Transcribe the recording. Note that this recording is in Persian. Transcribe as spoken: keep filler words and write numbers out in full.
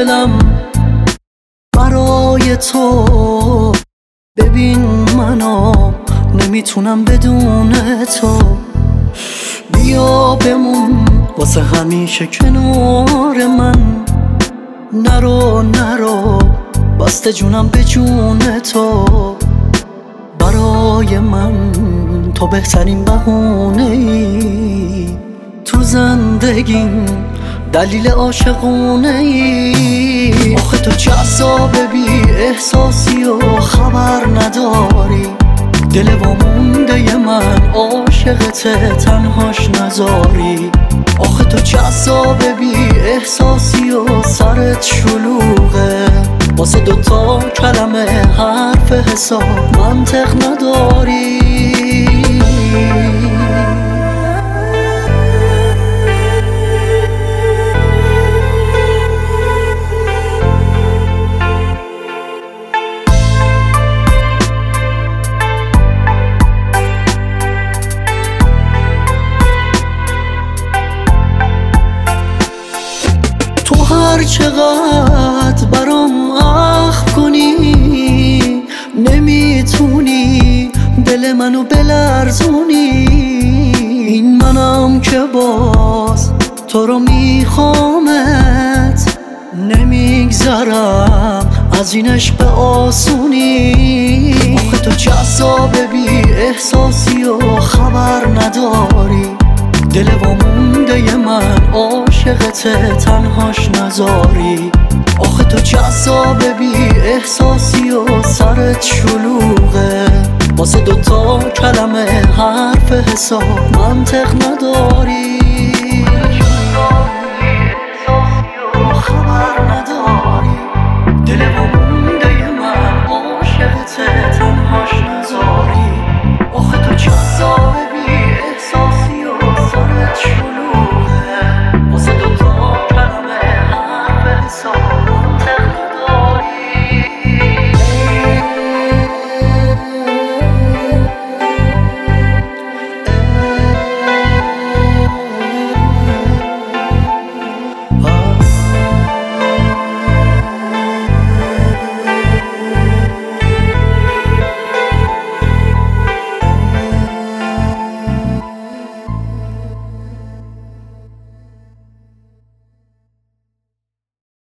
دلم برای تو. ببین منو نمیتونم بدون تو. بیا بمون واسه همیشه کنار من. نرو نرو بسته جونم به جون تو. برای من تو بهترین بهونه ای تو زندگیم، دلیل عاشقونه ای. آخه تو جذاب بی احساسی و خبر نداری. دل وامونده من عاشقته تنهاش نذاری. آخه تو جذاب بی احساسی و سرت شلوغه. واسه دوتا کلمه حرف حساب منطق نداری. تو هر چقدر برام اخم کنی نمیتونی دل منو بلرزونی. این منم که باز تو رو میخوامت، نمیگذرم از این عشق آسونی. آخه تو جذاب بی احساسی و خبر نداری. دل وامونده من عاشقته تنهاش نذاری. آخه تو جذاب بی احساسی و سرت شلوغه. واسه دوتا کلمه حرف حساب منطق نداری. خبر نداری. دل وامونده من عاشقته